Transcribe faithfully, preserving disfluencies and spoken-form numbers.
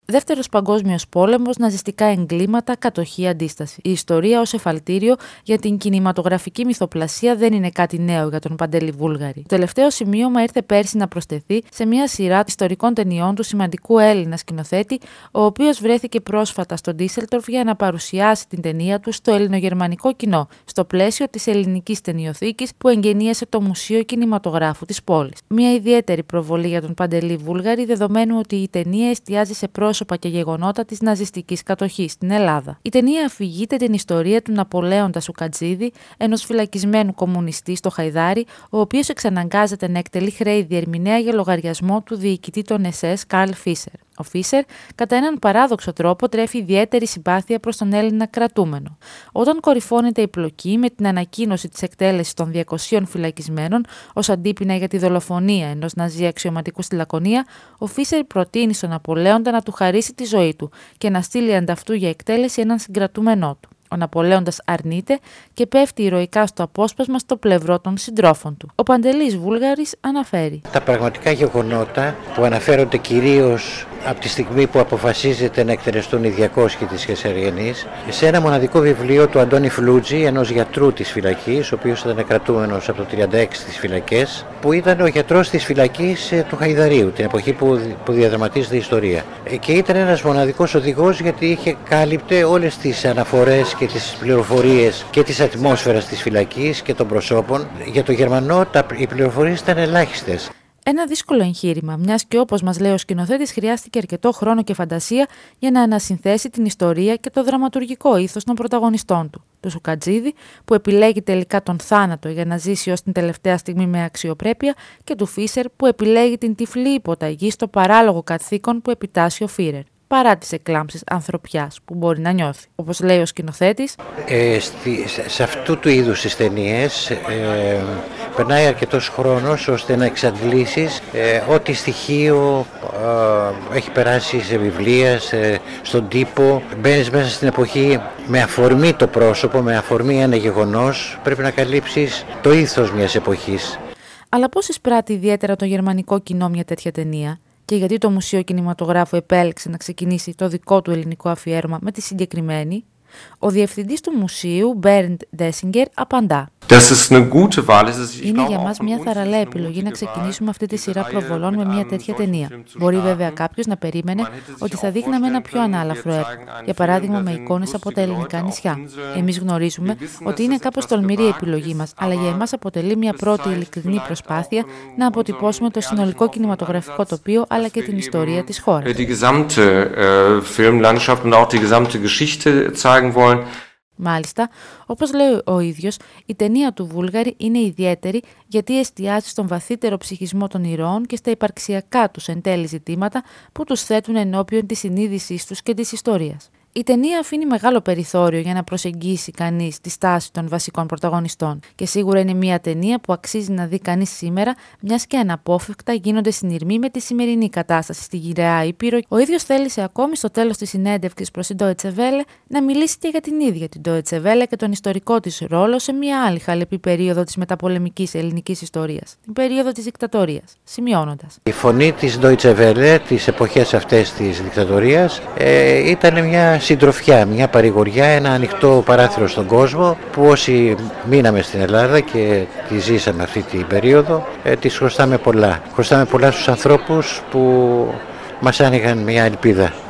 Δεύτερος Παγκόσμιος Πόλεμος, ναζιστικά εγκλήματα, κατοχή, αντίσταση. Η ιστορία ως εφαλτήριο για την κινηματογραφική μυθοπλασία δεν είναι κάτι νέο για τον Παντελή Βούλγαρη. Το τελευταίο σημείωμα ήρθε πέρσι να προσθεθεί σε μια σειρά ιστορικών ταινιών του σημαντικού Έλληνα σκηνοθέτη, ο οποίος βρέθηκε πρόσφατα στο Ντίσελντορφ για να παρουσιάσει την ταινία του στο ελληνογερμανικό κοινό, στο πλαίσιο της ελληνικής ταινιοθήκης που εγγενίασε το Μουσείο Κινηματογράφου της πόλης. Μια ιδιαίτερη προβολή για τον Παντελή Βούλγαρη, δεδομένου ότι η ταινία εστιάζει σε πρόσωπα και γεγονότα της ναζιστικής κατοχής στην Ελλάδα. Η ταινία αφηγείται την ιστορία του Ναπολέοντα Τασουκατζίδη, ενός φυλακισμένου κομμουνιστή στο Χαϊδάρι, ο οποίος εξαναγκάζεται να εκτελεί χρέη διερμηνέα για λογαριασμό του διοικητή των ες ες Καρλ Φίσερ. Ο Φίσερ, κατά έναν παράδοξο τρόπο, τρέφει ιδιαίτερη συμπάθεια προς τον Έλληνα κρατούμενο. Όταν κορυφώνεται η πλοκή με την ανακοίνωση της εκτέλεσης των διακοσίων φυλακισμένων ως αντίπεινα για τη δολοφονία ενός ναζί αξιωματικού στη Λακωνία, ο Φίσερ προτείνει στον Ναπολέοντα να του χαρίσει τη ζωή του και να στείλει ανταυτού για εκτέλεση έναν συγκρατούμενό του. Ο Ναπολέοντας αρνείται και πέφτει ηρωικά στο απόσπασμα στο πλευρό των συντρόφων του. Ο Παντελής Βούλγαρης αναφέρει: Τα πραγματικά γεγονότα που αναφέρονται κυρίως από τη στιγμή που αποφασίζεται να εκτελεστούν οι διακόσιοι της Κεσαριανής, σε ένα μοναδικό βιβλίο του Αντώνη Φλούτζη, ενός γιατρού της φυλακής, ο οποίος ήταν κρατούμενος από το τριάντα έξι στις φυλακές, που ήταν ο γιατρός της φυλακής του Χαϊδαρίου, την εποχή που, που διαδραματίζεται η ιστορία. Και ήταν ένας μοναδικός οδηγός, γιατί είχε κάλυπτε όλες τις αναφορές και τις πληροφορίες και της ατμόσφαιρας της φυλακής και των προσώπων. Για το Γερμανό τα, οι πληροφορίες ήταν ελάχιστες. Ένα δύσκολο εγχείρημα, μιας και όπως μας λέει ο σκηνοθέτης, χρειάστηκε αρκετό χρόνο και φαντασία για να ανασυνθέσει την ιστορία και το δραματουργικό ήθος των πρωταγωνιστών του. Του Σουκατζίδη, που επιλέγει τελικά τον θάνατο για να ζήσει ως την τελευταία στιγμή με αξιοπρέπεια, και του Φίσερ, που επιλέγει την τυφλή υποταγή στο παράλογο καθήκον που επιτάσσει ο Φίρερ, παρά τις εκλάμψεις ανθρωπιάς που μπορεί να νιώθει. Όπως λέει ο σκηνοθέτης, ε, στη, σε αυτού του είδους τις ταινίες ε, περνάει αρκετός χρόνος ώστε να εξαντλήσεις ε, ό,τι στοιχείο ε, έχει περάσει σε βιβλία, σε, στον τύπο. Μπαίνεις μέσα στην εποχή με αφορμή το πρόσωπο, με αφορμή ένα γεγονός, πρέπει να καλύψεις το ήθος μιας εποχής. Αλλά πώς εισπράττει ιδιαίτερα το γερμανικό κοινό μια τέτοια ταινία? Και γιατί το Μουσείο Κινηματογράφου επέλεξε να ξεκινήσει το δικό του ελληνικό αφιέρωμα με τη συγκεκριμένη? Ο διευθυντής του μουσείου, Μπέρντ Ντέσιγκερ, απαντά: Είναι για μας μια θαραλέα επιλογή να ξεκινήσουμε αυτή τη σειρά προβολών με μια τέτοια ταινία. Μπορεί βέβαια κάποιος να περίμενε ότι θα δείχναμε ένα πιο ανάλαφρο έργο, για παράδειγμα με εικόνες από τα ελληνικά νησιά. Εμείς γνωρίζουμε ότι είναι κάπως τολμηρή η επιλογή μας, αλλά για εμάς αποτελεί μια πρώτη ειλικρινή προσπάθεια να αποτυπώσουμε το συνολικό κινηματογραφικό τοπίο αλλά και την ιστορία της χώρας. Μάλιστα, όπως λέει ο ίδιος, η ταινία του Βούλγαρη είναι ιδιαίτερη γιατί εστιάζει στον βαθύτερο ψυχισμό των ηρώων και στα υπαρξιακά τους εν τέλει ζητήματα που τους θέτουν ενώπιον της συνείδησής τους και της ιστορίας. Η ταινία αφήνει μεγάλο περιθώριο για να προσεγγίσει κανείς τη στάση των βασικών πρωταγωνιστών και σίγουρα είναι μια ταινία που αξίζει να δει κανείς σήμερα, μιας και αναπόφευκτα γίνονται συνειρμοί με τη σημερινή κατάσταση στη γυραιά Ήπειρο. Ο ίδιος θέλησε ακόμη στο τέλος της συνέντευξης προς την Deutsche Welle να μιλήσει και για την ίδια την Deutsche Welle και τον ιστορικό της ρόλο σε μια άλλη χαλεπή περίοδο της μεταπολεμικής ελληνικής ιστορίας, την περίοδο της δικτατορίας, σημειώνοντας: Η φωνή της Deutsche Welle τις εποχές αυτές της δικτατορίας ε, ήταν μια συντροφιά, μια παρηγοριά, ένα ανοιχτό παράθυρο στον κόσμο που όσοι μείναμε στην Ελλάδα και τη ζήσαμε αυτή την περίοδο ε, της χρωστάμε πολλά. Χρωστάμε πολλά στους ανθρώπους που μας άνοιγαν μια ελπίδα.